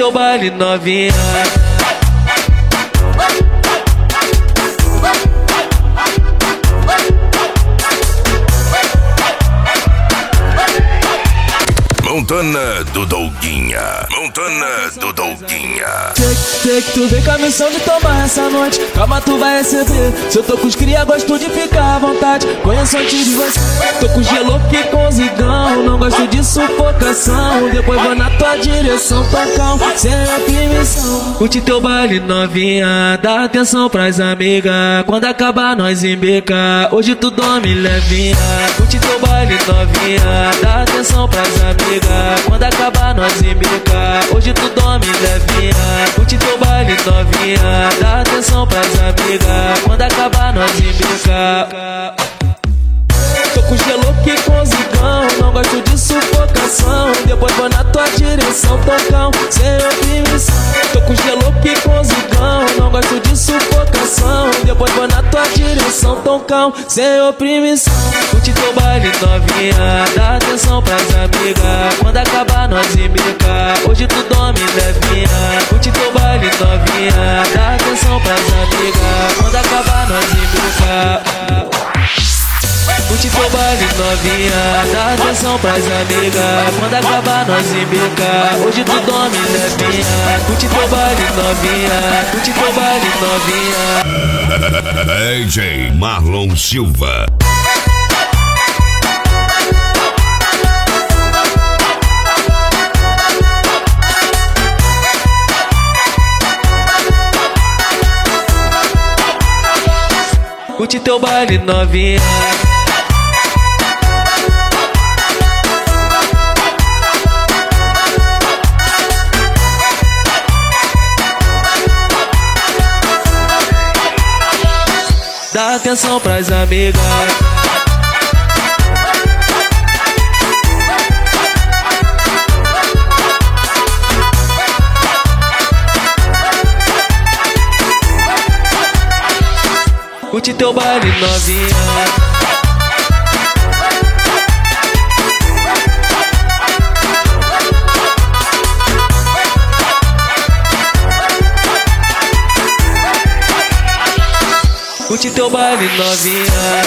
teu baile novinha. Montana do Douguinha. Montana do Douguinha. Sei que tu vem com a missão de tomar essa noite. Calma, tu vai receber. Se eu tô com os cria, gosto de ficar à vontade. Conheço antes de você. Tô com gelo que com zigão. Não gosto de sufocação. Depois vou na tua direção, tocão, sem permissão. Curte teu baile novinha. Dá atenção pras amigas. Quando acabar nós embeca. Hoje tu dorme levinha. Curte teu baile novinha. Dá atenção pras amigas. Quando acabar nós embeca. Hoje tu dorme levinha. Curte teu baile novinha. Dá atenção pras amigas. Quando acabar nós embeca. Tô com gelo que com zigão. Não gosto de sufocação. Depois vou na tua direção, tocão, sem permissão. Tô com gelo que com zigão. Não gosto de sufocação. Depois vou na tua direção, tocão, sem oprimição. Curte teu baile novinha. Dá atenção pras amigas. Quando acabar nós embeca. Hoje tu dorme levinha. Curte teu baile novinha. Dá atenção pras amigas. Quando acabar nós embeca. Curte teu baile novinha. Dá atenção pras amigas. Quando acabar nós embeca. Hoje tu dorme levinha. Curte teu baile novinha. Curte teu baile novinha. DJ Marlon Silva. Curte teu baile novinha. Dá atenção pras amigas. Curte teu baile novinha. Curte teu baile novinha.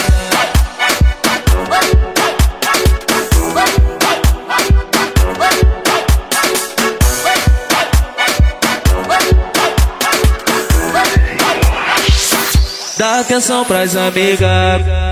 Dá atenção pras amigas.